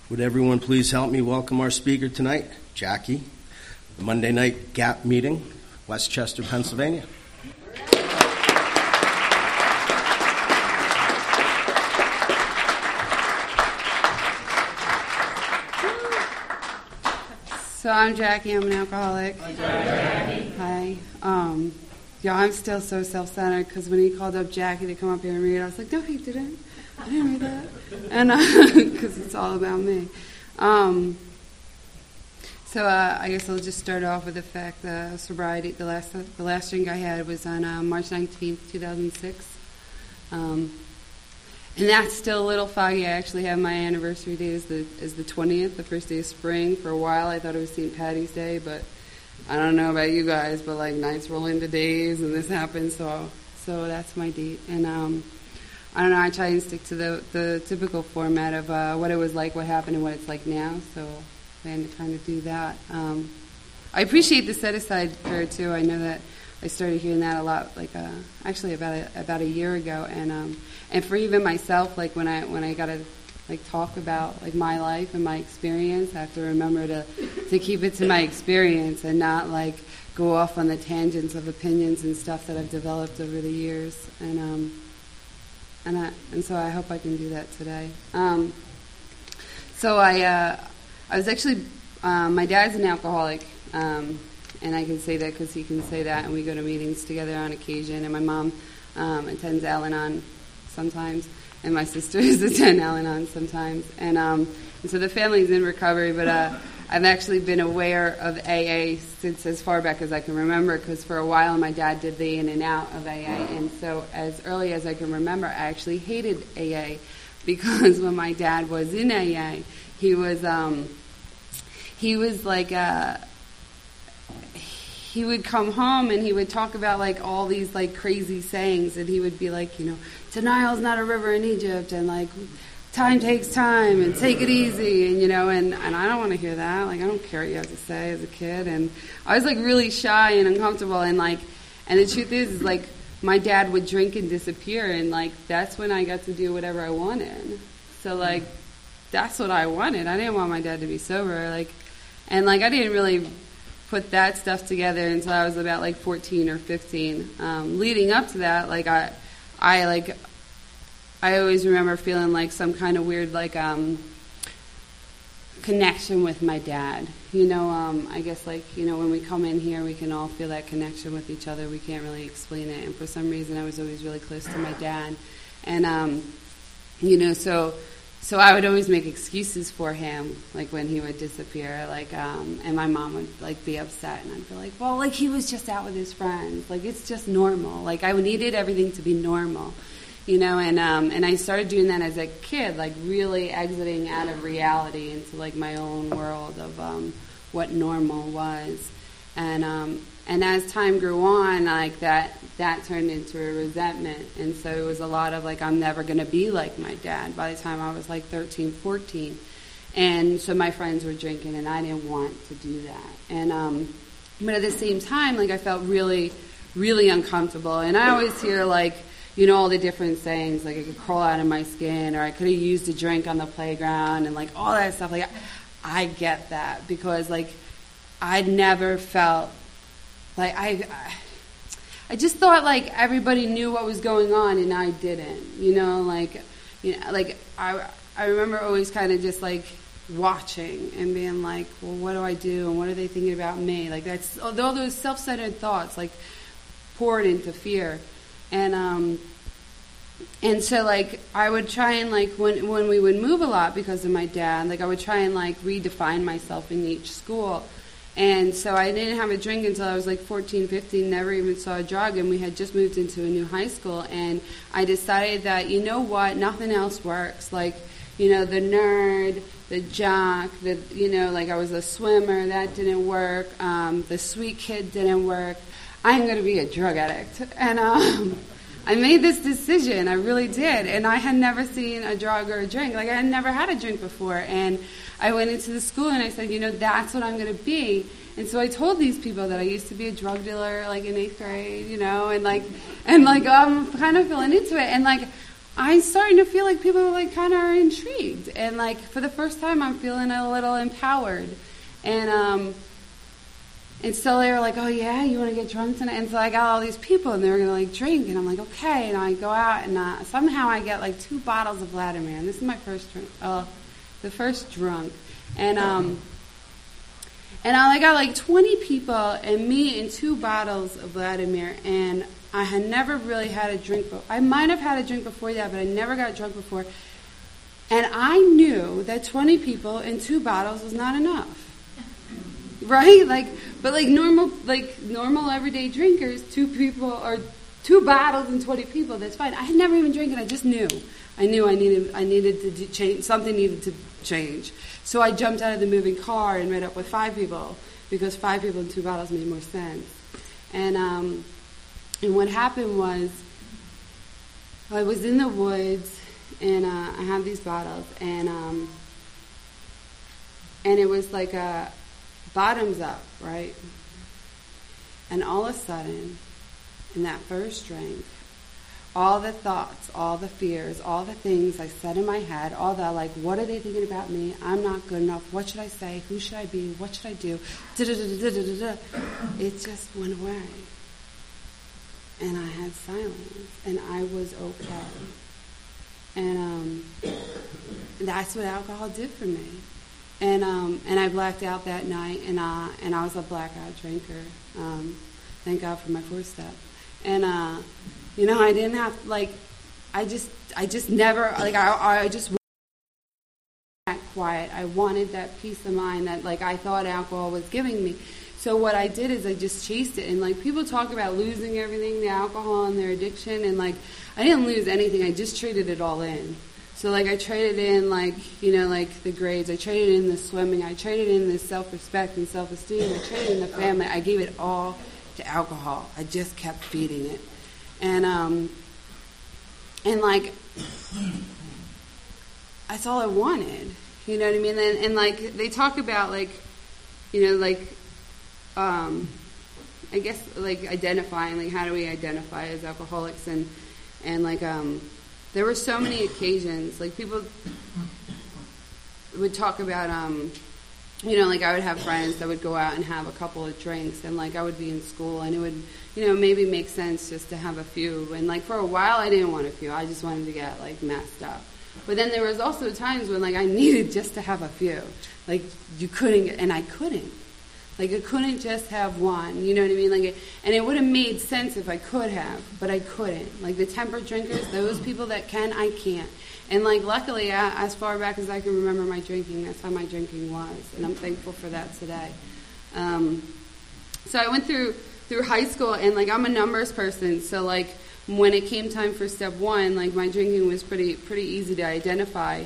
Would everyone please help me welcome our speaker tonight, Jackie, Monday night GAP meeting, Westchester, Pennsylvania. So I'm Jackie. I'm an alcoholic. Hi, Jackie. Hi. I'm still so self-centered because when he called up Jackie to come up here and read, I was like, no, he didn't. I didn't read that. And because it's all about me. So I guess I'll just start off with the fact that sobriety. The last drink I had was on March 19th, 2006. And that's still a little foggy. I actually have my anniversary date as the 20th, the first day of spring. For a while I thought it was St. Patty's Day, but I don't know about you guys, but like nights roll into days and this happens, so that's my date. And I don't know, I try and stick to the typical format of what it was like, what happened, and what it's like now, so I plan to kind of do that. I appreciate the set-aside period, too. I know that I started hearing that a lot, like actually about a year ago, and for even myself, like when I got to like talk about like my life and my experience, I have to remember to keep it to my experience and not like go off on the tangents of opinions and stuff that I've developed over the years, and so I hope I can do that today. So I was actually my dad's an alcoholic. And I can say that because he can say that, and we go to meetings together on occasion. And my mom attends Al-Anon sometimes, and my sisters attend Al-Anon sometimes. And so the family's in recovery, but I've actually been aware of AA since as far back as I can remember, because for a while my dad did the in and out of AA. And so as early as I can remember, I actually hated AA, because when my dad was in AA, he was like he would come home and he would talk about like all these like crazy sayings, and he would be like, denial's not a river in Egypt, and like time takes time, and take it easy, and and I don't want to hear that. Like, I don't care what you have to say as a kid, and I was like really shy and uncomfortable, and the truth is like my dad would drink and disappear, and like that's when I got to do whatever I wanted. So like that's what I wanted. I didn't want my dad to be sober, and I didn't really put that stuff together until I was about like 14 or 15. Leading up to that, like I always remember feeling like some kind of weird connection with my dad. I guess when we come in here, we can all feel that connection with each other. We can't really explain it, and for some reason, I was always really close to my dad, and So I would always make excuses for him, like when he would disappear, and my mom would be upset, and I'd be like, well, he was just out with his friends, it's just normal. I needed everything to be normal, and I started doing that as a kid, really exiting out of reality into my own world of what normal was, and as time grew on, that turned into a resentment. And so it was a lot of, I'm never going to be like my dad by the time I was, 13, 14. And so my friends were drinking, and I didn't want to do that. And but at the same time, I felt really, really uncomfortable. And I always hear, all the different sayings, I could crawl out of my skin, or I could have used a drink on the playground, and, all that stuff. I get that because, I'd never felt... I just thought everybody knew what was going on and I didn't, I remember always kind of just watching and being well, what do I do and what are they thinking about me? That's all those self-centered thoughts poured into fear, and so I would try and when we would move a lot because of my dad, I would try and redefine myself in each school. And so I didn't have a drink until I was 14, 15, never even saw a drug, and we had just moved into a new high school, and I decided that, nothing else works. The nerd, the jock, I was a swimmer, that didn't work, the sweet kid didn't work. I'm going to be a drug addict. And I made this decision, I really did, and I had never seen a drug or a drink. I had never had a drink before, and I went into the school and I said, that's what I'm going to be. And so I told these people that I used to be a drug dealer, in 8th grade, and I'm kind of feeling into it. And I'm starting to feel like people like kind of are intrigued, and like for the first time, I'm feeling a little empowered, and so they were like, "Oh yeah, you want to get drunk tonight?" And so I got all these people, and they were gonna like drink, and I'm like, "Okay." And I go out, and somehow I get like 2 bottles of Vladimir, and this is my first drink, the first drunk, and I got like 20 people and me and 2 bottles of Vladimir, and I had never really had a drink before. I might have had a drink before that, but I never got drunk before. And I knew that 20 people and 2 bottles was not enough. Right? But normal everyday drinkers, 2 people or 2 bottles and 20 people, that's fine. I had never even drank it. I just knew. I needed to change. Something needed to change. So I jumped out of the moving car and met up with 5 people, because 5 people and 2 bottles made more sense. And what happened was, I was in the woods, and I had these bottles, and it was like a bottoms up, right? And all of a sudden, in that first drink, all the thoughts, all the fears, all the things I said in my head, all that, like, what are they thinking about me? I'm not good enough. What should I say? Who should I be? What should I do? It just went away. And I had silence, and I was okay. And that's what alcohol did for me. And I blacked out that night, and I was a blackout drinker. Thank God for my 4-step. And I didn't have I just never I just wanted that quiet. I wanted that peace of mind that I thought alcohol was giving me. So what I did is I just chased it. And people talk about losing everything, the alcohol and their addiction, and I didn't lose anything. I just traded it all in. So I traded in the grades. I traded in the swimming. I traded in the self-respect and self-esteem. I traded in the family. I gave it all to alcohol. I just kept feeding it. And that's all I wanted. You know what I mean? And they talk about I guess identifying, how do we identify as alcoholics, and there were so many occasions, people would talk about, I would have friends that would go out and have a couple of drinks, and I would be in school, and it would, maybe make sense just to have a few, and for a while I didn't want a few, I just wanted to get messed up. But then there was also times when I needed just to have a few, you couldn't, and I couldn't. I couldn't just have one, you know what I mean? And it would have made sense if I could have, but I couldn't. The temperate drinkers, those people that can, I can't. And luckily, as far back as I can remember my drinking, that's how my drinking was, and I'm thankful for that today. So I went through high school, and I'm a numbers person, so when it came time for step 1, my drinking was pretty easy to identify.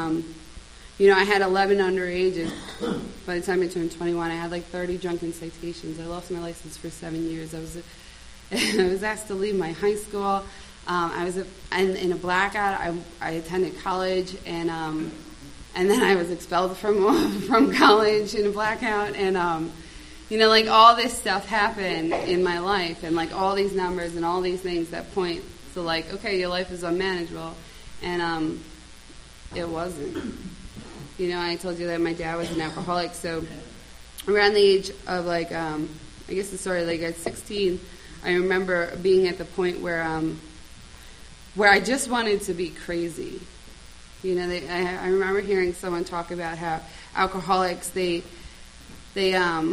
I had 11 underages. By the time I turned 21, I had 30 drunken citations. I lost my license for 7 years. I was asked to leave my high school. I was in a blackout. I attended college, and then I was expelled from college in a blackout. And all this stuff happened in my life, and all these numbers and all these things that point to okay, your life is unmanageable, and it wasn't. I told you that my dad was an alcoholic, so around the age of I guess the story at 16, I remember being at the point where I just wanted to be crazy. I remember hearing someone talk about how alcoholics all the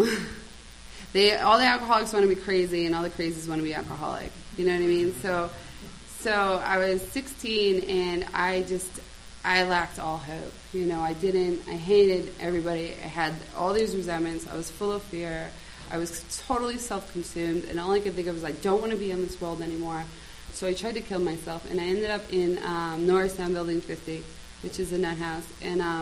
alcoholics want to be crazy, and all the crazies want to be alcoholic. You know what I mean? So I was 16, and I lacked all hope. I hated everybody. I had all these resentments. I was full of fear. I was totally self-consumed, and all I could think of was I don't want to be in this world anymore. So I tried to kill myself, and I ended up in Norristown Building 50, which is a nut house, and I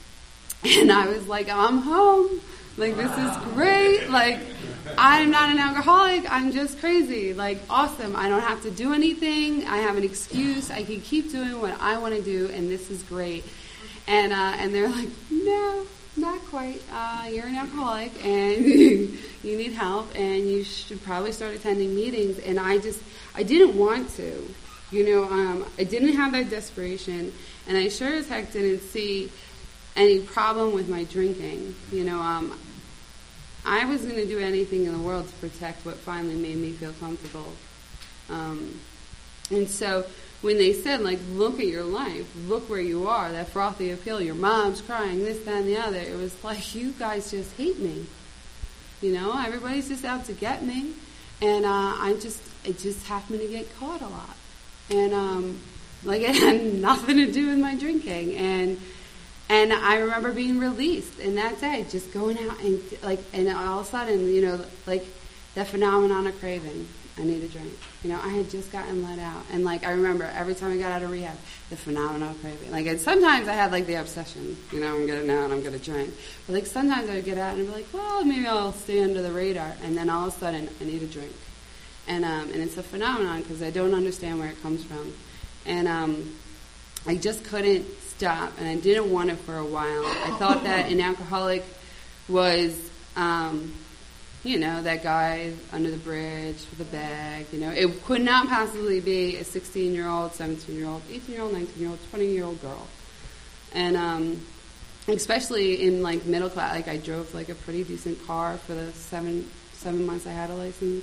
was I'm home. This is great. I'm not an alcoholic. I'm just crazy. Awesome. I don't have to do anything. I have an excuse. I can keep doing what I want to do, and this is great. And they're like, no, not quite. You're an alcoholic, and you need help, and you should probably start attending meetings. And I didn't want to. I didn't have that desperation, and I sure as heck didn't see any problem with my drinking. I was going to do anything in the world to protect what finally made me feel comfortable. And so when they said, like, look at your life, look where you are, that frothy appeal, your mom's crying, this, that, and the other, it was like, you guys just hate me. Everybody's just out to get me. And it just happened to get caught a lot. And, it had nothing to do with my drinking. And I remember being released, and that day, just going out and all of a sudden, that phenomenon of craving. I need a drink. I had just gotten let out. And, I remember every time I got out of rehab, the phenomenon of craving. And sometimes I had, the obsession. I'm getting out and I'm going to drink. But, sometimes I would get out and I'd be like, well, maybe I'll stay under the radar. And then all of a sudden, I need a drink. And it's a phenomenon because I don't understand where it comes from. And I just couldn't stop. And I didn't want it for a while. I thought that an alcoholic was... that guy under the bridge with a bag, it could not possibly be a 16-year-old, 17-year-old, 18-year-old, 19-year-old, 20-year-old girl. And especially in, middle class, I drove, a pretty decent car for the seven months I had a license.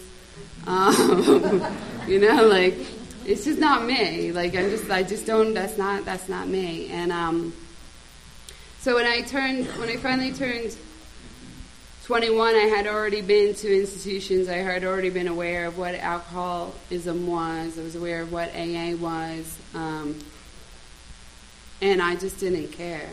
It's just not me. I just don't, that's not me. And so when I finally turned 21, I had already been to institutions. I had already been aware of what alcoholism was. I was aware of what AA was. And I just didn't care.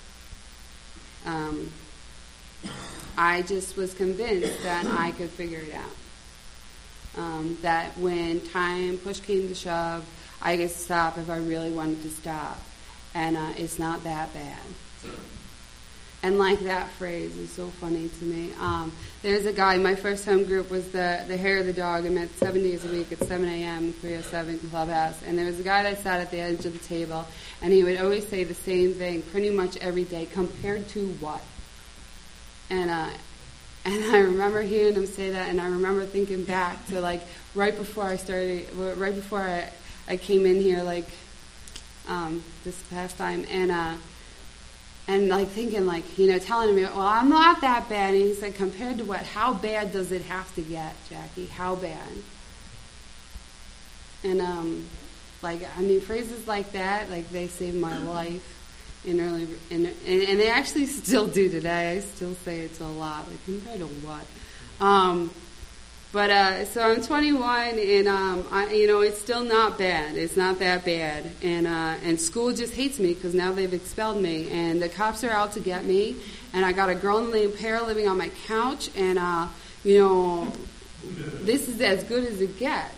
I just was convinced that I could figure it out. That when push came to shove, I could stop if I really wanted to stop. And it's not that bad. And that phrase is so funny to me. There's a guy, my first home group was the Hair of the Dog. I met 7 days a week at 7 a.m., 307 Clubhouse. And there was a guy that sat at the edge of the table, and he would always say the same thing pretty much every day, compared to what? And I remember hearing him say that, and I remember thinking back to, right before I came in here, this past time, and thinking, telling me, well, I'm not that bad. And he said, compared to what? How bad does it have to get, Jackie? How bad? And, phrases like that, they saved my life and they actually still do today. I still say it to a lot, compared to what? So I'm 21, and it's still not bad. It's not that bad, and school just hates me because now they've expelled me, and the cops are out to get me, and I got a grown pair living on my couch, and this is as good as it gets,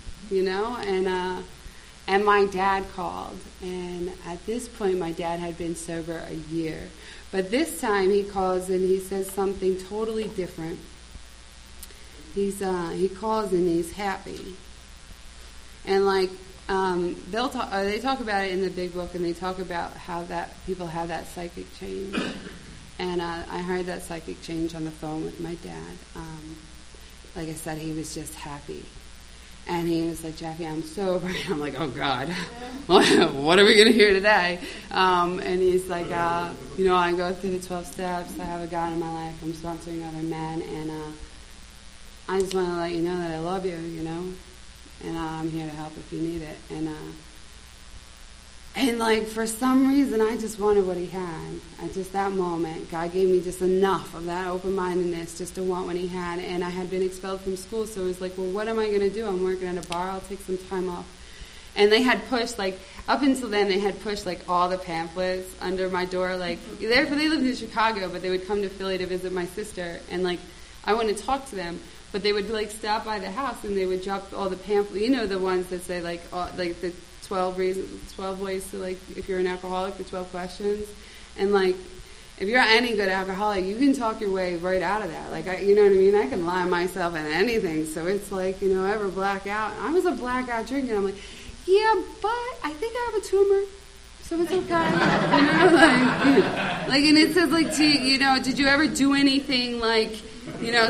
and my dad called, and at this point my dad had been sober a year, but this time he calls and he says something totally different. He calls and he's happy, and they talk about it in the big book, and they talk about how that people have that psychic change, and I heard that psychic change on the phone with my dad. Like I said, he was just happy, and he was like, Jackie, I'm sober. And I'm like, oh God, what are we gonna hear today? And he's like, I go through the 12 steps. I have a God in my life. I'm sponsoring other men, and I just want to let you know that I love you, and I'm here to help if you need it. And for some reason, I just wanted what he had. At just that moment, God gave me just enough of that open-mindedness just to want what he had. And I had been expelled from school, so it was like, well, what am I going to do? I'm working at a bar. I'll take some time off. And they had pushed, up until then, they had pushed, all the pamphlets under my door. They lived in Chicago, but they would come to Philly to visit my sister. And, I wouldn't talk to them. But they would stop by the house and they would drop all the pamphlets. The ones that say the 12 reasons, 12 ways to if you're an alcoholic, the 12 questions. And if you're any good alcoholic, you can talk your way right out of that. You know what I mean? I can lie myself into anything. So it's ever black out. I was a blackout drinker. And I'm like, yeah, but I think I have a tumor. So it's okay. And it says did you ever do anything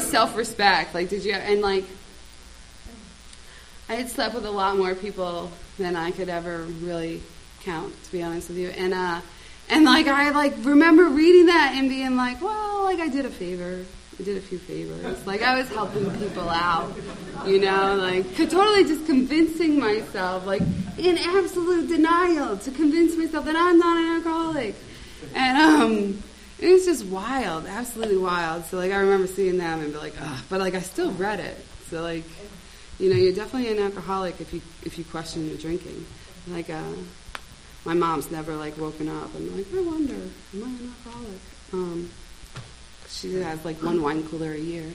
self-respect? Did you, and I had slept with a lot more people than I could ever really count, to be honest with you. And like I like remember reading that and being like, well, like I did a favor. I did a few favors. Like I was helping people out, you know, like totally just convincing myself, like in absolute denial, to convince myself that I'm not an alcoholic. And it was just wild, absolutely wild. So like I remember seeing them and be like, ugh, but like I still read it. So like, you know, you're definitely an alcoholic if you question your drinking. Like my mom's never like woken up and like, I wonder, am I an alcoholic? She has like one wine cooler a year.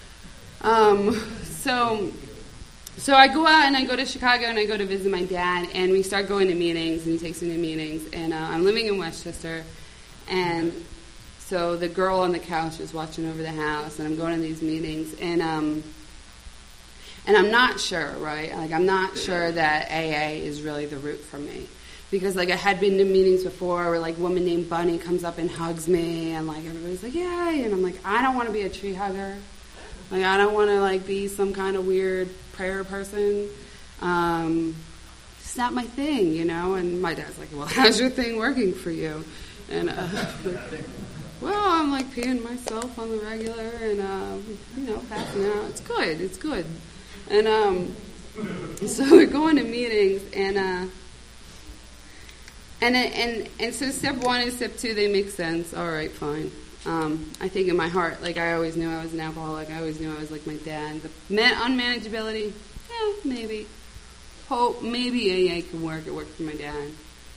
So I go out and I go to Chicago and I go to visit my dad, and we start going to meetings, and he takes me to meetings. And I'm living in Westchester, and so the girl on the couch is watching over the house, and I'm going to these meetings, and I'm not sure, right? Like I'm not sure that AA is really the route for me. Because, like, I had been to meetings before where, like, a woman named Bunny comes up and hugs me, and, like, everybody's like, yay, and I'm like, I don't want to be a tree hugger. Like, I don't want to, like, be some kind of weird prayer person. It's not my thing, you know? And my dad's like, well, how's your thing working for you? And, well, I'm, like, peeing myself on the regular and, you know, passing out. It's good. And so we're going to meetings, And so step 1 and step 2, they make sense. All right, fine. I think in my heart, like I always knew I was an alcoholic. I always knew I was like my dad. The unmanageability, maybe. Hope, maybe AA can work. It worked for my dad.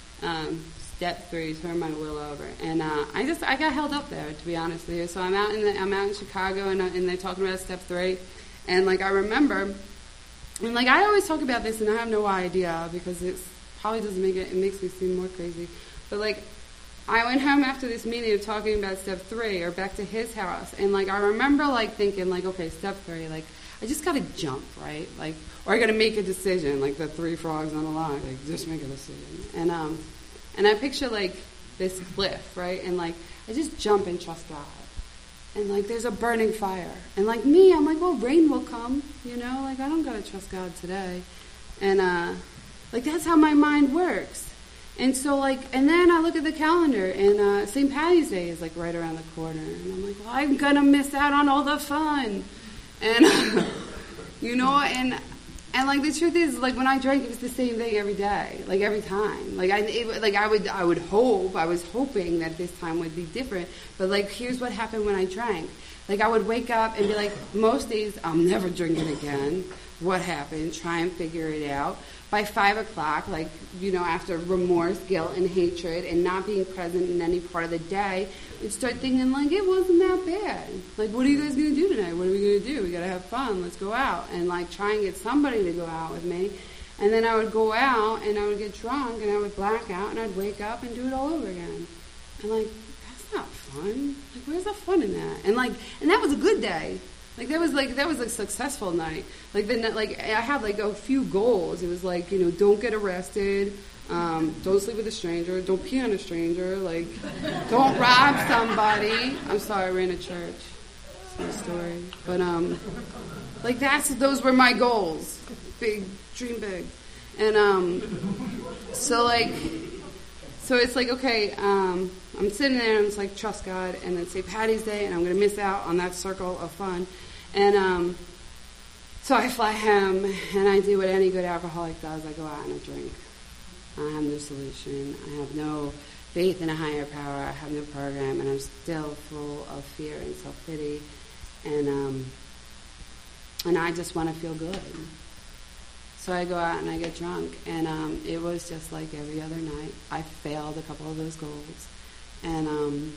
Step 3, turn my will over. And I got held up there, to be honest with you. So I'm out in Chicago, and they're talking about step 3. And like I remember, and like I always talk about this, and I have no idea because it's probably doesn't make it makes me seem more crazy. But like I went home after this meeting of talking about step 3 or back to his house, and like I remember like thinking like, okay, step 3, like I just gotta jump, right? Like, or I gotta make a decision, like the 3 frogs on a log, like just make a decision. And I picture like this cliff, right? And like I just jump and trust God. And like there's a burning fire. And like me, I'm like, well, rain will come, you know, like I don't gotta trust God today. And like, that's how my mind works. And so, like, and then I look at the calendar, and St. Patty's Day is, like, right around the corner. And I'm like, well, I'm going to miss out on all the fun. And, you know, and like, the truth is, like, when I drank, it was the same thing every day, like, every time. Like, I was hoping that this time would be different. But, like, here's what happened when I drank. Like, I would wake up and be like, most days, I'm never drinking again. What happened? Try and figure it out. By 5 o'clock, like, you know, after remorse, guilt, and hatred, and not being present in any part of the day, I'd start thinking, like, it wasn't that bad. Like, what are you guys going to do tonight? What are we going to do? We got to have fun. Let's go out. And, like, try and get somebody to go out with me. And then I would go out, and I would get drunk, and I would black out, and I'd wake up and do it all over again. And, like, that's not fun. Like, where's the fun in that? And, like, and that was a good day. Like that was a successful night. Like I had like a few goals. It was like, you know, don't get arrested, don't sleep with a stranger, don't pee on a stranger, like don't rob somebody. I'm sorry, I ran a church. It's my story. But like those were my goals. Big, dream big. And so it's like, okay, I'm sitting there and it's like, trust God, and then St. Patty's Day, and I'm going to miss out on that circle of fun. And so I fly home, and I do what any good alcoholic does. I go out and I drink. I have no solution. I have no faith in a higher power. I have no program, and I'm still full of fear and self-pity. And I just want to feel good. So I go out and I get drunk, and it was just like every other night. I failed a couple of those goals. And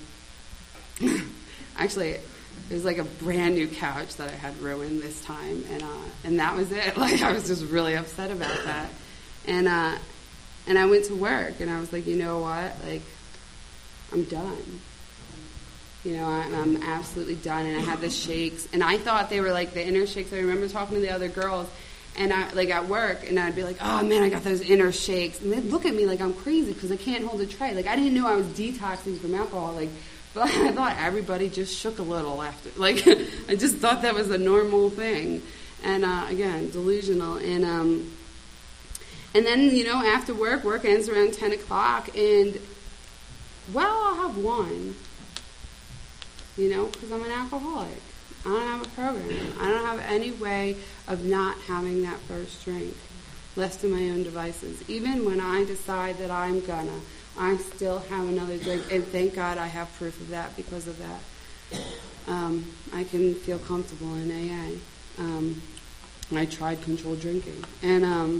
actually, it was like a brand new couch that I had ruined this time, and that was it. Like I was just really upset about that. And I went to work, and I was like, you know what? Like, I'm done. You know, I'm absolutely done. And I had the shakes, and I thought they were like the inner shakes. I remember talking to the other girls, and I like at work, and I'd be like, oh man, I got those inner shakes, and they'd look at me like I'm crazy because I can't hold a tray. Like I didn't know I was detoxing from alcohol. Like, but I thought everybody just shook a little after. Like I just thought that was a normal thing, and again, delusional. And then, after work ends around 10 o'clock, and, I'll have one, because I'm an alcoholic. I don't have a program. I don't have any way of not having that first drink, left to my own devices. Even when I decide that I still have another drink, and thank God I have proof of that because of that. I can feel comfortable in AA. I tried controlled drinking, and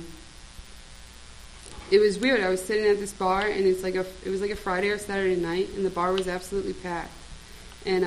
it was weird. I was sitting at this bar, and it was like a Friday or Saturday night, and the bar was absolutely packed, and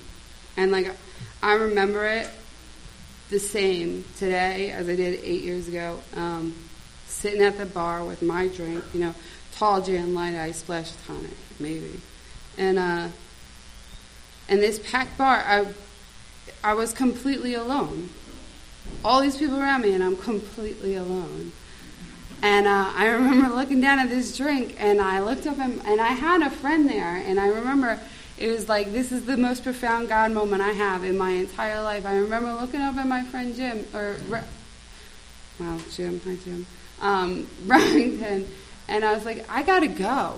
I remember it the same today as I did 8 years ago. Sitting at the bar with my drink, tall gin, light ice, splash of tonic, maybe, and this packed bar, I was completely alone. All these people around me, and I'm completely alone. And I remember looking down at this drink, and I looked up, and I had a friend there, and I remember it was like, this is the most profound God moment I have in my entire life. I remember looking up at my friend Jim, Jim, hi Jim, Remington, and I was like, I gotta go.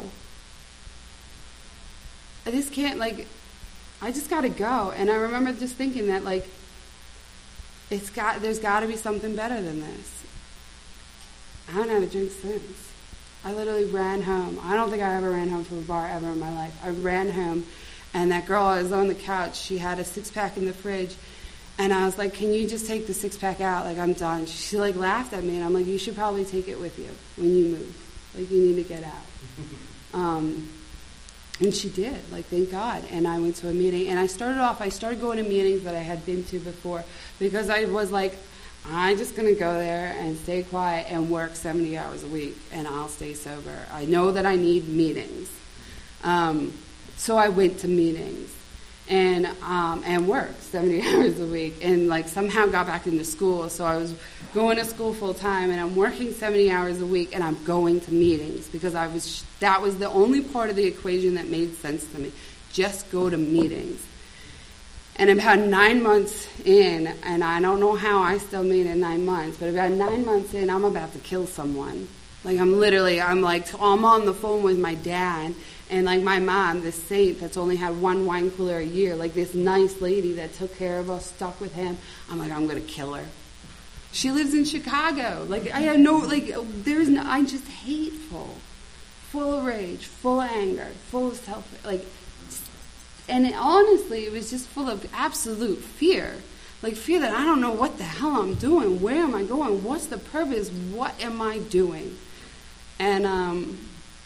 I just can't, I just gotta go. And I remember just thinking that, there's gotta be something better than this. I haven't had a drink since. I literally ran home. I don't think I ever ran home from a bar ever in my life. I ran home, and that girl was on the couch. She had a 6-pack in the fridge, and I was like, can you just take the 6-pack out? I'm done. She, laughed at me, and I'm like, you should probably take it with you when you move. You need to get out. And she did, thank God. And I went to a meeting, and I started going to meetings that I had been to before, because I was like, I'm just going to go there and stay quiet and work 70 hours a week, and I'll stay sober. I know that I need meetings. So I went to meetings and worked 70 hours a week, and somehow got back into school. So I was going to school full time, and I'm working 70 hours a week, and I'm going to meetings because that was the only part of the equation that made sense to me. Just go to meetings. And about 9 months in, and I don't know how I still made it 9 months, but about 9 months in, I'm about to kill someone. I'm on the phone with my dad, and my mom, this saint that's only had one wine cooler a year, this nice lady that took care of us, stuck with him, I'm going to kill her. She lives in Chicago. I had I'm just hateful, full of rage, full of anger, full of and honestly, it was just full of absolute fear. Fear that I don't know what the hell I'm doing. Where am I going? What's the purpose? What am I doing? And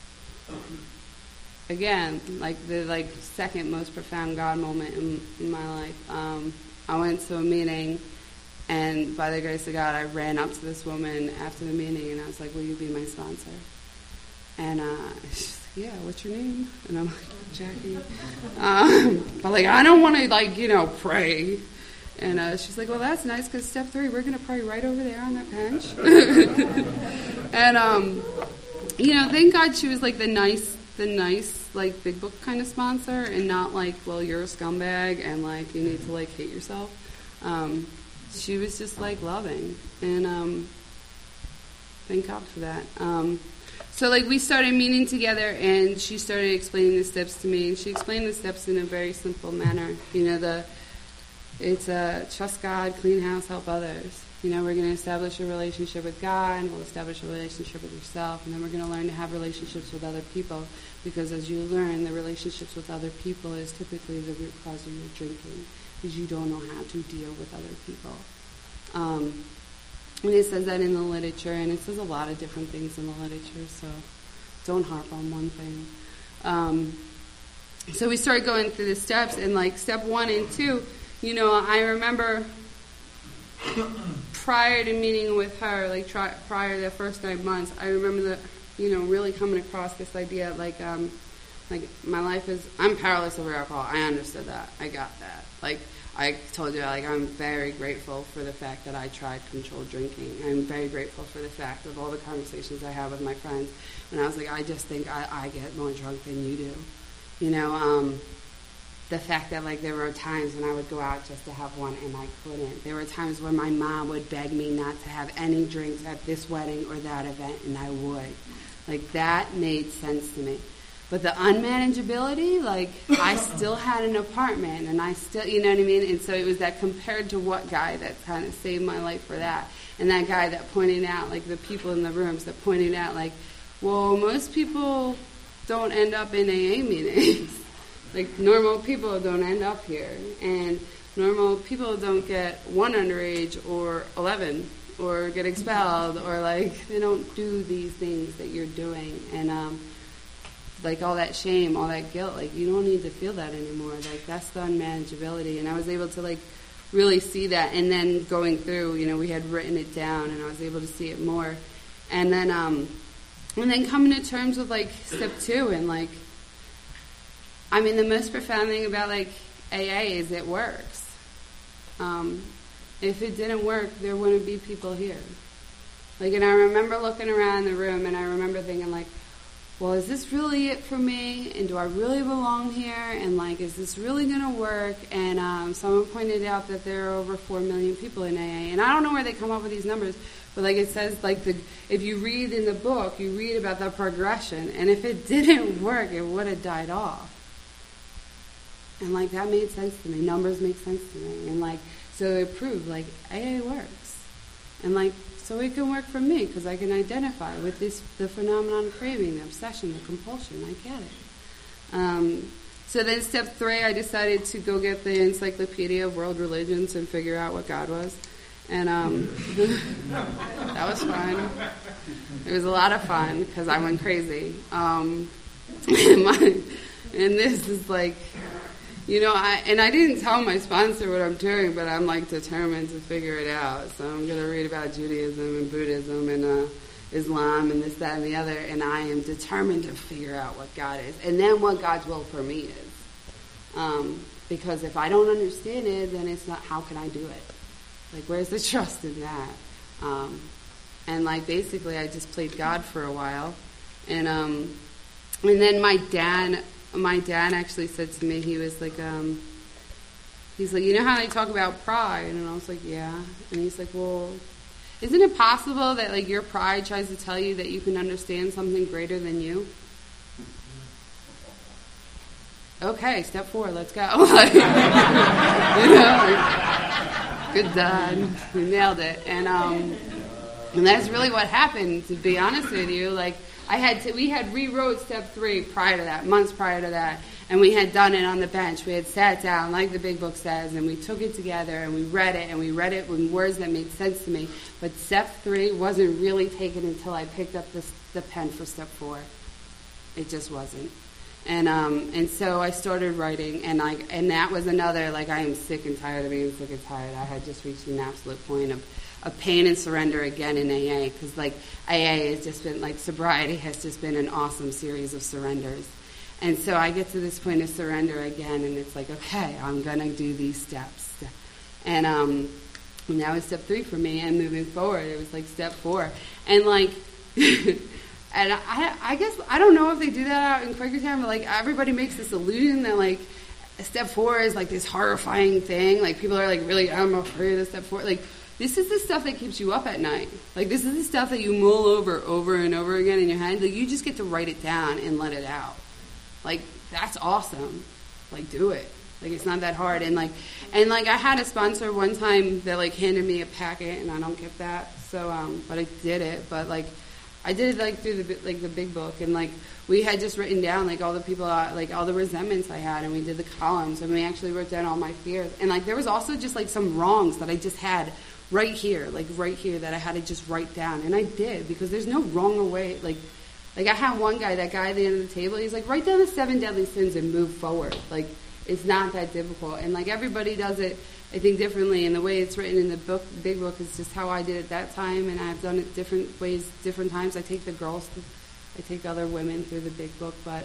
again, the second most profound God moment in my life. I went to a meeting, and by the grace of God, I ran up to this woman after the meeting, and I was like, will you be my sponsor? And she's like, yeah, what's your name? And I'm like, Jackie. But I don't want to pray. And she's like, well, that's nice, because step 3, we're going to pray right over there on that bench. And, thank God she was the nice, big book kind of sponsor, and not well, you're a scumbag, and you need to hate yourself. She was just loving, and thank God for that. So we started meeting together, and she started explaining the steps to me, and she explained the steps in a very simple manner. It's trust God, clean house, help others. We're going to establish a relationship with God, and we'll establish a relationship with yourself, and then we're going to learn to have relationships with other people, because as you learn, the relationships with other people is typically the root cause of your drinking, because you don't know how to deal with other people. And it says that in the literature, and it says a lot of different things in the literature, so don't harp on one thing. So we started going through the steps, and step 1 and 2, I remember prior to meeting with her, prior to the first 9 months, I remember really coming across this idea, my life is, I'm powerless over alcohol. I understood that. I got that. I told you, I'm very grateful for the fact that I tried controlled drinking. I'm very grateful for the fact of all the conversations I have with my friends. And I was I just think I get more drunk than you do. the fact that, like, there were times when I would go out just to have one and I couldn't. There were times when my mom would beg me not to have any drinks at this wedding or that event, and I would. Like, that made sense to me. But the unmanageability, like, I still had an apartment, and I still, you know what I mean? And so it was that compared to what guy that kind of saved my life for that. And that guy that pointed out, like, the people in the rooms that pointed out, like, well, most people don't end up in AA meetings. Like, normal people don't end up here. And normal people don't get one underage or 11 or get expelled or, like, they don't do these things that you're doing. And, like, all that shame, all that guilt, like, you don't need to feel that anymore. Like, that's the unmanageability. And I was able to, like, really see that. And then going through, you know, we had written it down, and I was able to see it more. And then coming to terms with, like, step 2 and, like, I mean, the most profound thing about, like, AA is it works. If it didn't work, there wouldn't be people here. Like, and I remember looking around the room, and I remember thinking, like, well, is this really it for me? And do I really belong here? And, like, is this really going to work? And someone pointed out that there are over 4 million people in AA. And I don't know where they come up with these numbers, but, like, it says, like, if you read in the book, you read about the progression. And if it didn't work, it would have died off. And, like, that made sense to me. Numbers make sense to me. And, like, so it proved, like, AA works. And, like, so it can work for me because I can identify with the phenomenon of craving, the obsession, the compulsion. I get it. So then step 3, I decided to go get the Encyclopedia of World Religions and figure out what God was. And that was fun. It was a lot of fun because I went crazy. And this is like, you know, I didn't tell my sponsor what I'm doing, but I'm, like, determined to figure it out. So I'm going to read about Judaism and Buddhism and Islam and this, that, and the other, and I am determined to figure out what God is and then what God's will for me is. Because if I don't understand it, then it's not, how can I do it? Like, where's the trust in that? And, like, basically I just played God for a while. And then my dad actually said to me, he was like, he's like, you know how they talk about pride? And I was like, yeah. And he's like, well, isn't it possible that, like, your pride tries to tell you that you can understand something greater than you? Okay, step 4, let's go. Like, you know, like, good dad, you nailed it. And that's really what happened, to be honest with you. Like, we had rewrote step 3 prior to that, months prior to that, and we had done it on the bench. We had sat down, like the big book says, and we took it together, and we read it in words that made sense to me. But step 3 wasn't really taken until I picked up the pen for step 4. It just wasn't. And so I started writing, and that was another, like, I am sick and tired of being sick and tired. I had just reached an absolute point of pain and surrender again in AA, because, like, AA has just been, like, sobriety has just been an awesome series of surrenders. And so I get to this point of surrender again, and it's like, okay, I'm going to do these steps. And that was step 3 for me, and moving forward, it was, like, step 4. And, like, and I guess, I don't know if they do that out in Quakertown, but, like, everybody makes this illusion that, like, step 4 is, like, this horrifying thing. Like, people are, like, really, I'm afraid of step 4. Like, this is the stuff that keeps you up at night. Like, this is the stuff that you mull over and over again in your head. Like, you just get to write it down and let it out. Like, that's awesome. Like, do it. Like, it's not that hard. And I had a sponsor one time that, like, handed me a packet, and I don't get that. So, but I did it. But, like, I did it, like, through the big book. And, like, we had just written down, like, all the people, like, all the resentments I had, and we did the columns, and we actually wrote down all my fears. And, like, there was also just, like, some wrongs that I just had right here that I had to just write down. And I did, because there's no wrong way. Like I had one guy, that guy at the end of the table, he's like, write down the 7 deadly sins and move forward. Like, it's not that difficult. And, like, everybody does it, I think, differently. And the way it's written in the book, big book, is just how I did it that time. And I've done it different ways, different times. I take other women through the big book. But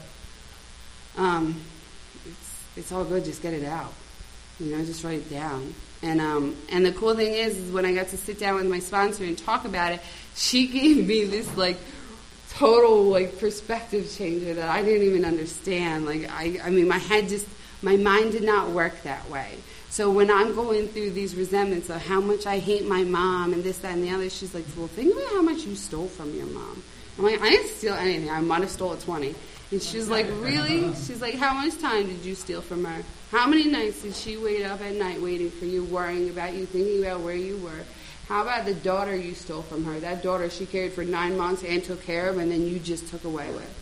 it's all good. Just get it out. You know, just write it down. And the cool thing is when I got to sit down with my sponsor and talk about it, she gave me this, like, total, like, perspective changer that I didn't even understand. Like, I mean, my My mind did not work that way. So when I'm going through these resentments of how much I hate my mom and this, that, and the other, she's like, well, think about how much you stole from your mom. I'm like, I didn't steal anything. I might have stole 20. And she's like, really? She's like, how much time did you steal from her? How many nights did she wait up at night waiting for you, worrying about you, thinking about where you were? How about the daughter you stole from her? That daughter she cared for 9 months and took care of, and then you just took away with.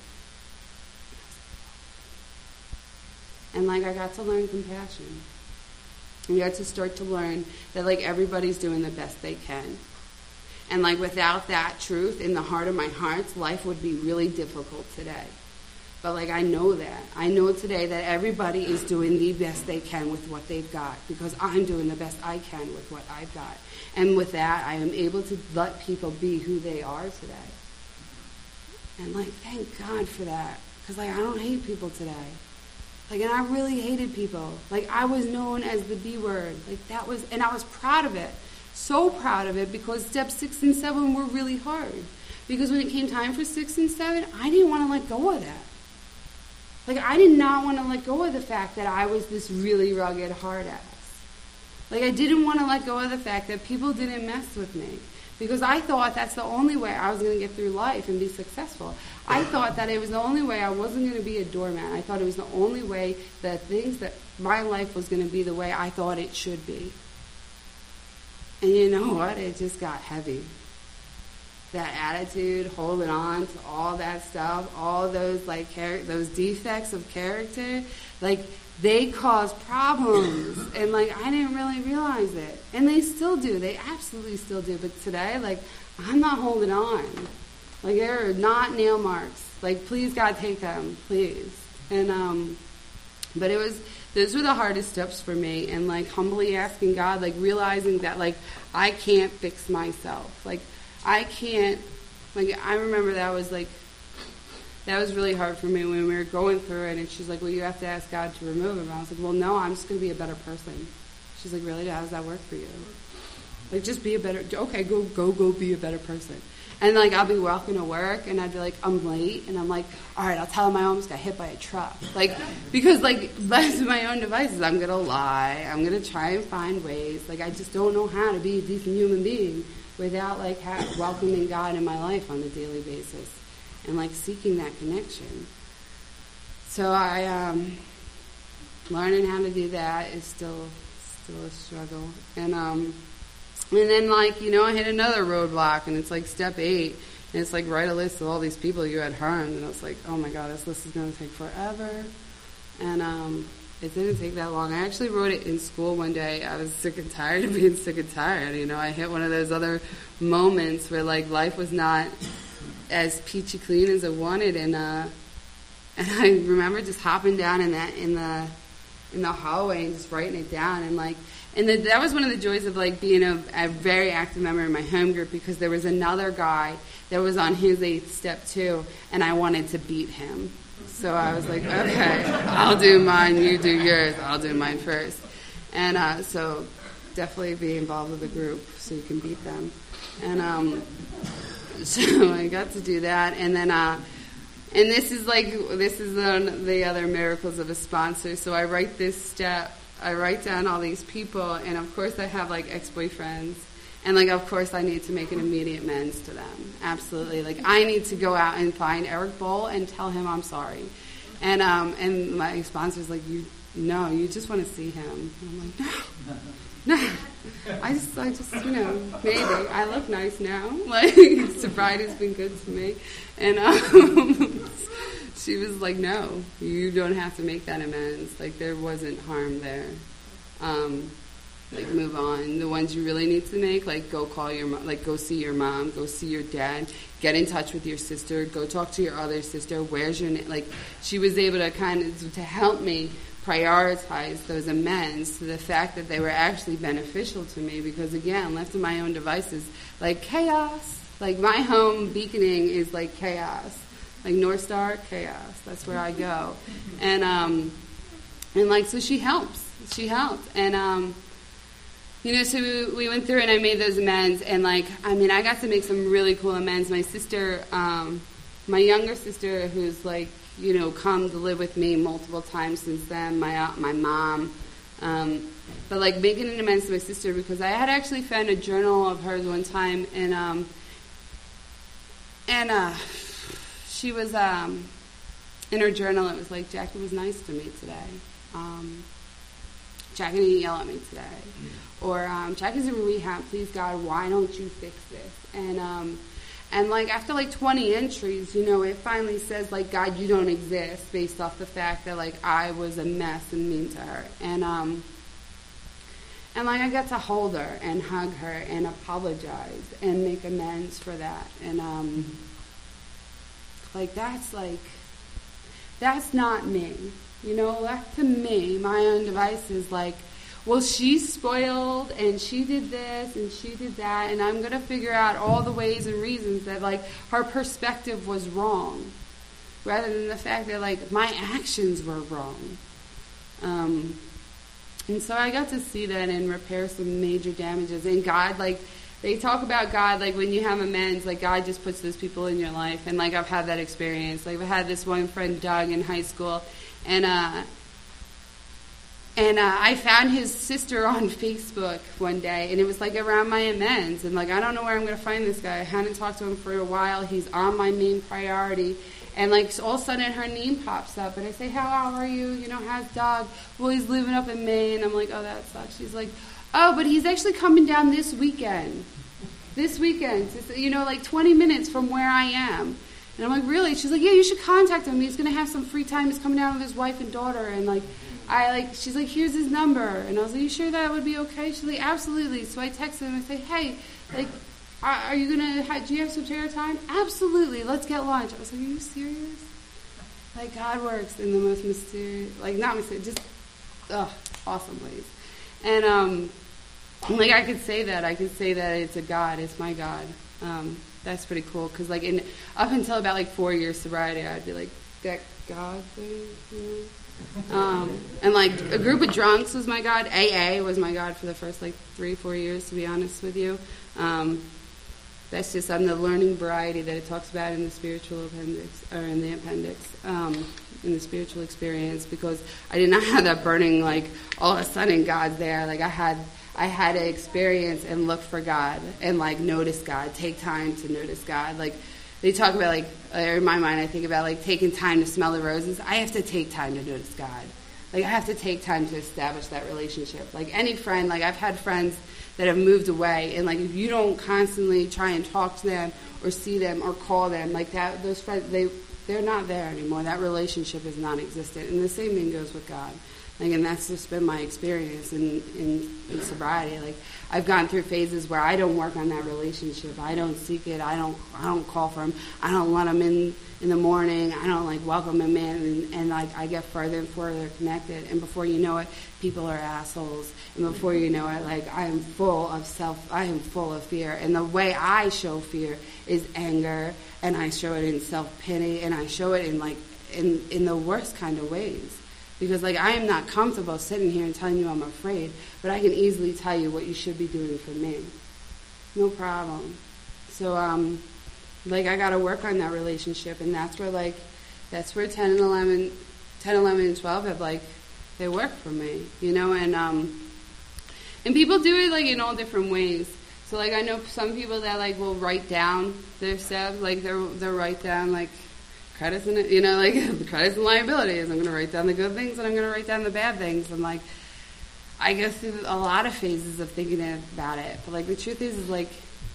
And like, I got to learn compassion. And you got to start to learn that like everybody's doing the best they can. And like without that truth in the heart of my hearts, life would be really difficult today. But like I know that. I know today that everybody is doing the best they can with what they've got, because I'm doing the best I can with what I've got. And with that, I am able to let people be who they are today. And like, thank God for that. Because like I don't hate people today. Like, and I really hated people. Like, I was known as the B word. Like, that was, and I was proud of it. So proud of it, because steps 6 and 7 were really hard. Because when it came time for 6 and 7, I didn't want to let go of that. Like, I did not want to let go of the fact that I was this really rugged hard ass. Like, I didn't want to let go of the fact that people didn't mess with me. Because I thought that's the only way I was going to get through life and be successful. I thought that it was the only way I wasn't going to be a doormat. I thought it was the only way that things that my life was going to be the way I thought it should be. And you know what? It just got heavy. That attitude, holding on to all that stuff, all those like those defects of character, like they cause problems. And like I didn't really realize it. And they still do. They absolutely still do. But today, like I'm not holding on. Like there are not nail marks. Like please God, take them, please. And but those were the hardest steps for me, and like humbly asking God, like realizing that like I can't fix myself. Like I can't, like I remember that was really hard for me when we were going through it, and she's like, well, you have to ask God to remove him. I was like, well, no, I'm just going to be a better person. She's like, really? How does that work for you? Like, just be a better, okay, go be a better person. And like, I'll be walking to work, and I'd be like, I'm late, and I'm like, all right, I'll tell him I almost got hit by a truck. Like, because like, left to my own devices, I'm going to lie, I'm going to try and find ways. Like, I just don't know how to be a decent human being without like welcoming God in my life on a daily basis and like seeking that connection. So I learning how to do that is still a struggle. And then like, you know, I hit another roadblock, and it's like step 8, and it's like write a list of all these people you had harmed, and I was like, oh my God, this list is going to take forever. And it didn't take that long. I actually wrote it in school one day. I was sick and tired of being sick and tired. You know, I hit one of those other moments where like life was not as peachy clean as I wanted, and I remember just hopping down in the hallway and just writing it down, and like, and that was one of the joys of like being a very active member in my home group, because there was another guy that was on his 8th step too, and I wanted to beat him. So I was like, okay, I'll do mine, you do yours, I'll do mine first. And so definitely be involved with the group so you can beat them. And so I got to do that. And then, and this is the other miracles of a sponsor. So I write this step, I write down all these people, and of course I have like ex-boyfriends. And, like, of course, I need to make an immediate amends to them. Absolutely. Like, I need to go out and find Eric Bowl and tell him I'm sorry. And my sponsor's like, you just want to see him. And I'm like, no. I just, you know, maybe. I look nice now. Like, sobriety's been good to me. And she was like, no, you don't have to make that amends. Like, there wasn't harm there. Like, move on. The ones you really need to make, like, go call your mom, like, go see your mom, go see your dad, get in touch with your sister, go talk to your other sister, where's your, like, she was able to kind of, to help me prioritize those amends to the fact that they were actually beneficial to me, because, again, left to my own devices, like, chaos. Like, my home beaconing is, like, chaos. Like, North Star, chaos. That's where I go. And like, so she helps. She helped. And, you know, so we went through and I made those amends, and like, I mean, I got to make some really cool amends. My sister, my younger sister, who's like come to live with me multiple times since then. My mom. But like making an amends to my sister, because I had actually found a journal of hers one time, and she was in her journal. It was like, Jackie was nice to me today. Jackie didn't yell at me today, or Jackie's in rehab. Please God, why don't you fix this? And like after like 20 entries, it finally says like, God, you don't exist, based off the fact that like I was a mess and mean to her, and like I got to hold her and hug her and apologize and make amends for that, and that's not me, That to me, my own device is like, well, she's spoiled, and she did this, and she did that, and I'm going to figure out all the ways and reasons that, like, her perspective was wrong, rather than the fact that, like, my actions were wrong. And so I got to see that and repair some major damages. And God, like, they talk about God, like, when you have amends, like, God just puts those people in your life. And, like, I've had that experience. Like, I had this one friend, Doug, in high school, and I found his sister on Facebook one day, and it was, like, around my amends. And, like, I don't know where I'm going to find this guy. I hadn't talked to him for a while. He's on my main priority. And, like, all of a sudden her name pops up. And I say, how are you? How's Doug? Well, he's living up in Maine. I'm like, oh, that sucks. She's like, oh, but he's actually coming down this weekend. This weekend. Like 20 minutes from where I am. And I'm like, really? She's like, yeah, you should contact him. He's going to have some free time. He's coming down with his wife and daughter. And, like, she's like, here's his number. And I was like, you sure that would be okay? She's like, absolutely. So I texted him and I say, hey, like, are you going to, do you have some spare time? Absolutely. Let's get lunch. I was like, are you serious? Like, God works in the most mysterious, like, not mysterious, just, awesome ways. And, like, I could say that it's a God. It's my God. That's pretty cool. Because, like, up until about, like, 4 years sobriety, I'd be like, that God thing, and, like, a group of drunks was my God. AA was my God for the first, like, 3-4 years, to be honest with you. That's just on the learning variety that it talks about in the spiritual appendix, or in the appendix, in the spiritual experience, because I did not have that burning, like, all of a sudden God's there. Like, I had to experience and look for God and, like, notice God, take time to notice God. Like, they talk about, like, in my mind, I think about, like, taking time to smell the roses. I have to take time to notice God. Like, I have to take time to establish that relationship. Like, any friend, like, I've had friends that have moved away, and, like, if you don't constantly try and talk to them or see them or call them, like, that, those friends, they're not there anymore. That relationship is non-existent. And the same thing goes with God. Like, and that's just been my experience in sobriety. Like, I've gone through phases where I don't work on that relationship. I don't seek it. I don't call for him. I don't let him in the morning. I don't, like, welcome him in. And like, I get further and further connected. And before you know it, people are assholes. And before you know it, like, I am full of fear. And the way I show fear is anger. And I show it in self-pity. And I show it in, like, in the worst kind of ways. Because, like, I am not comfortable sitting here and telling you I'm afraid, but I can easily tell you what you should be doing for me. No problem. So, like, I got to work on that relationship, and that's where 10 and 11, and 12 have, like, they work for me, and people do it, like, in all different ways. So, like, I know some people that, like, will write down their steps, like, they'll write down, like, credits and like credits and liabilities. I'm going to write down the good things and I'm going to write down the bad things. And, like, I go through a lot of phases of thinking about it. But, like, the truth is like,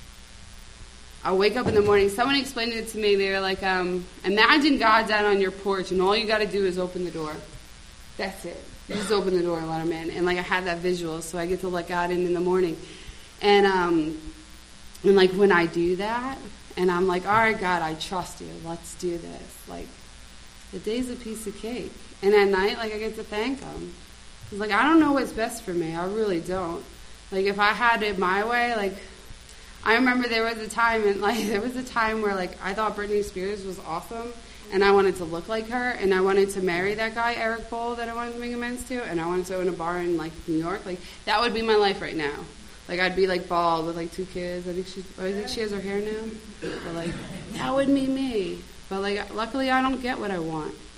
I'll wake up in the morning. Someone explained it to me. They were like, imagine God's out on your porch and all you got to do is open the door. That's it. You just open the door and let him in. And, like, I had that visual, so I get to let God in the morning. And like, when I do that, and I'm like, all right, God, I trust you. Let's do this. Like, the day's a piece of cake. And at night, like, I get to thank him. It's like, I don't know what's best for me. I really don't. Like, if I had it my way, like, I remember there was a time where, like, I thought Britney Spears was awesome, and I wanted to look like her, and I wanted to marry that guy, Eric Bowl, that I wanted to make amends to, and I wanted to own a bar in, like, New York. Like, that would be my life right now. Like, I'd be, like, bald with, like, 2 kids. I think she has her hair now. But, like, that would be me. But, like, luckily I don't get what I want.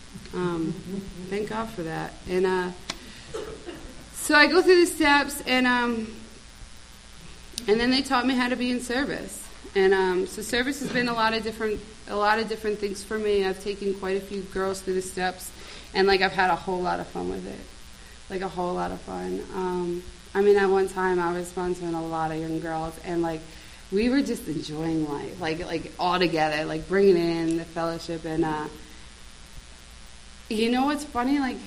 Thank God for that. And so I go through the steps, and then they taught me how to be in service. And so service has been a lot of different things for me. I've taken quite a few girls through the steps, and like I've had a whole lot of fun with it, like a whole lot of fun. I mean, at one time I was sponsoring a lot of young girls, and like we were just enjoying life, like all together, like bringing in the fellowship. And you know what's funny? Like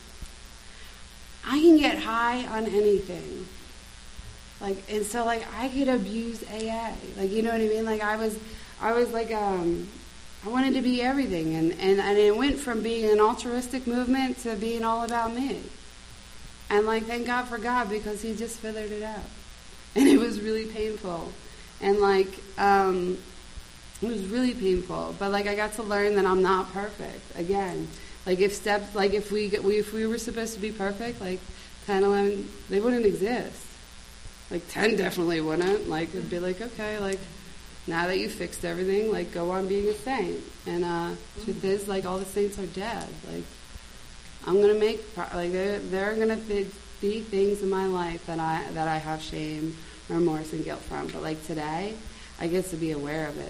I can get high on anything. Like, and so like I could abuse AA. Like, you know what I mean? Like I was like I wanted to be everything, and it went from being an altruistic movement to being all about me. And like thank God for God, because he just figured it out. And it was really painful. And like it was really painful. But like I got to learn that I'm not perfect. Again, like if we were supposed to be perfect, like 10, 11, they wouldn't exist. Like 10 definitely wouldn't. Like it'd be like, okay, like now that you fixed everything, like go on being a saint. And truth is, like all the saints are dead. Like I'm gonna make like there are gonna be things in my life that I have shame, remorse, and guilt from. But like today, I get to be aware of it.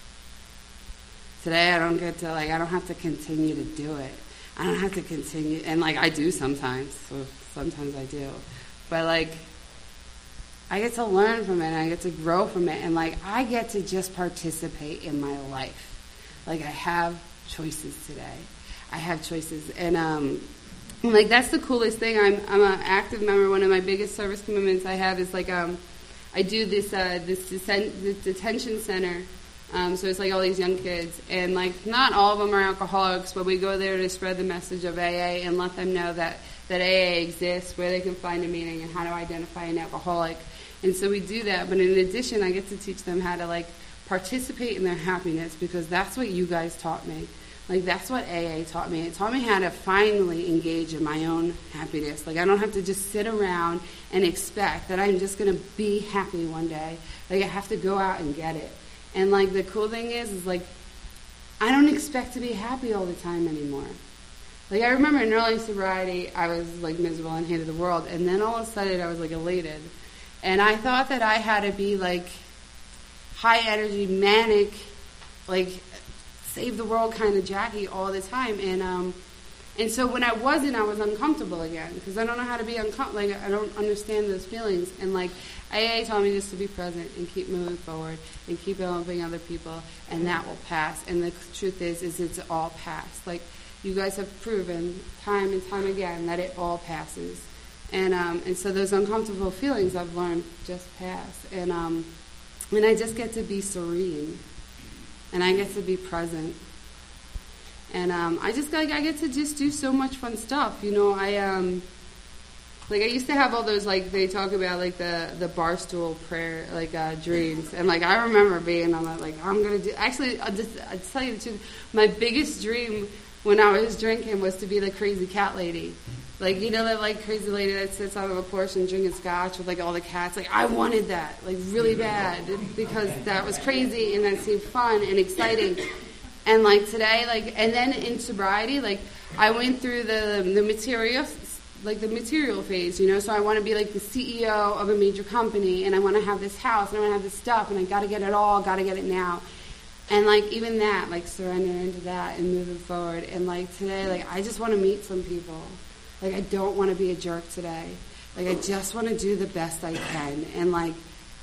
Today I don't have to continue to do it. I don't have to continue, and like I do sometimes. So sometimes I do, but like I get to learn from it, and I get to grow from it, and like I get to just participate in my life. Like I have choices today. I have choices, and like that's the coolest thing. I'm an active member. One of my biggest service commitments I have is like I do this detention center. So it's like all these young kids, and like not all of them are alcoholics, but we go there to spread the message of AA and let them know that AA exists, where they can find a meaning, and how to identify an alcoholic. And so we do that, but in addition, I get to teach them how to like participate in their happiness, because that's what you guys taught me. Like that's what AA taught me. It taught me how to finally engage in my own happiness. Like I don't have to just sit around and expect that I'm just going to be happy one day. Like I have to go out and get it. And like the cool thing is like I don't expect to be happy all the time anymore. Like I remember in early sobriety, I was like miserable and hated the world, and then all of a sudden I was like elated. And I thought that I had to be like high energy, manic, like save the world kind of Jackie all the time. And so when I wasn't, I was uncomfortable again, because I don't know how to be uncomfortable. Like I don't understand those feelings. And like AA taught me just to be present and keep moving forward and keep helping other people, and that will pass. And the truth is it's all past. Like you guys have proven time and time again that it all passes. And so those uncomfortable feelings I've learned just pass. And I just get to be serene, and I get to be present. And I get to just do so much fun stuff. You know, I used to have all those, like, they talk about, like, the barstool prayer, like, dreams. And, like, I remember being on that, like, I'm going to do, actually, I'll tell you the truth, my biggest dream when I was drinking was to be the crazy cat lady. Like, you know that, like, crazy lady that sits out on a porch and drinking scotch with, like, all the cats? Like, I wanted that, like, really bad, because that was crazy and that seemed fun and exciting. And, like, today, like, and then in sobriety, like, I went through the material, like, the material phase, you know? So I want to be, like, the CEO of a major company, and I want to have this house, and I want to have this stuff, and I got to get it all, got to get it now. And, like, even that, like, surrender into that and moving forward. And, like, today, like, I just want to meet some people. Like, I don't want to be a jerk today. Like, I just want to do the best I can. And, like,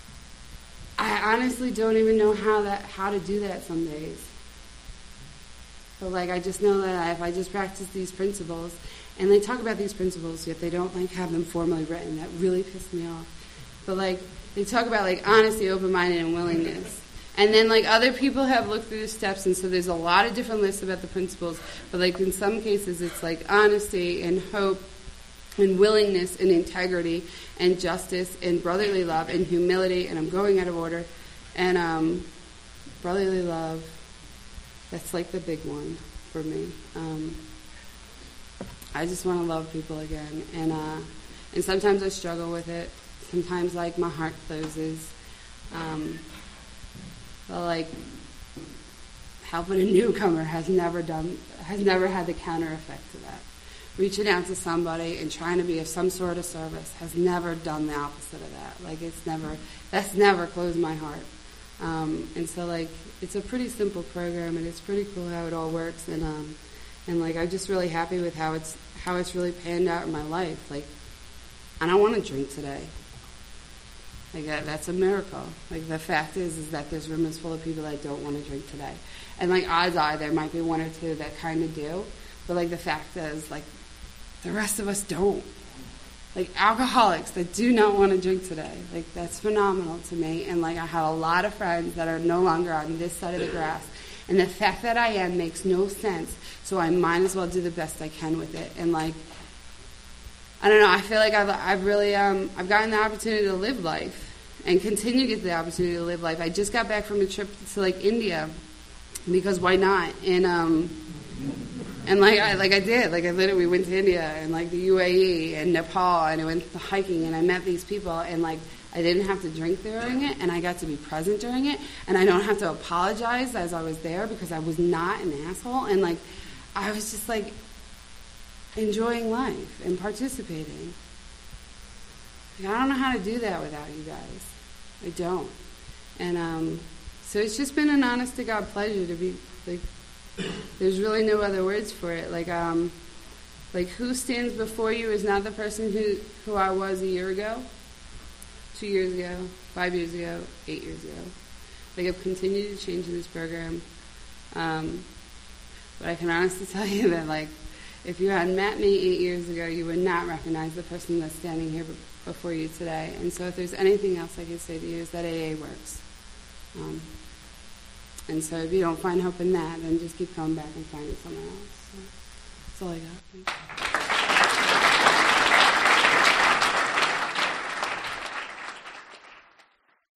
I honestly don't even know how to do that some days. But, like, I just know that if I just practice these principles, and they talk about these principles, yet they don't, like, have them formally written. That really pissed me off. But, like, they talk about, like, honesty, open-minded, and willingness. And then, like, other people have looked through the steps, and so there's a lot of different lists about the principles. But, like, in some cases, it's, like, honesty and hope and willingness and integrity and justice and brotherly love and humility. And I'm going out of order. And brotherly love, that's, like, the big one for me. I just want to love people again. And sometimes I struggle with it. Sometimes, like, my heart closes. But, like, helping a newcomer has never had the counter effect to that. Reaching out to somebody and trying to be of some sort of service has never done the opposite of that. Like, that's never closed my heart. And so, like, it's a pretty simple program, and it's pretty cool how it all works. And like, I'm just really happy with how it's really panned out in my life. Like, I don't want to drink today. Like, that's a miracle. Like, the fact is that this room is full of people that don't want to drink today. And, like, odds are there might be one or two that kind of do. But, like, the fact is, like, the rest of us don't. Like, alcoholics that do not want to drink today. Like, that's phenomenal to me. And, like, I have a lot of friends that are no longer on this side of the grass. And the fact that I am makes no sense. So I might as well do the best I can with it. And, like, I don't know, I feel like I've really, I've gotten the opportunity to live life and continue to get the opportunity to live life. I just got back from a trip to, like, India, because why not? And I literally went to India and, like, the UAE and Nepal, and I went hiking, and I met these people, and, like, I didn't have to drink during it, and I got to be present during it, and I don't have to apologize as I was there because I was not an asshole, and, like, I was just, like, enjoying life and participating. Like, I don't know how to do that without you guys. I don't. And so it's just been an honest to God pleasure to be, like, there's really no other words for it. Like who stands before you is not the person who I was a year ago, 2 years ago, 5 years ago, 8 years ago. Like, I've continued to change in this program. But I can honestly tell you that, like, if you had met me 8 years ago, you would not recognize the person that's standing here before you today. And so if there's anything else I could say to you is that AA works. And so if you don't find hope in that, then just keep coming back and finding somewhere else. So that's all I got. Thanks.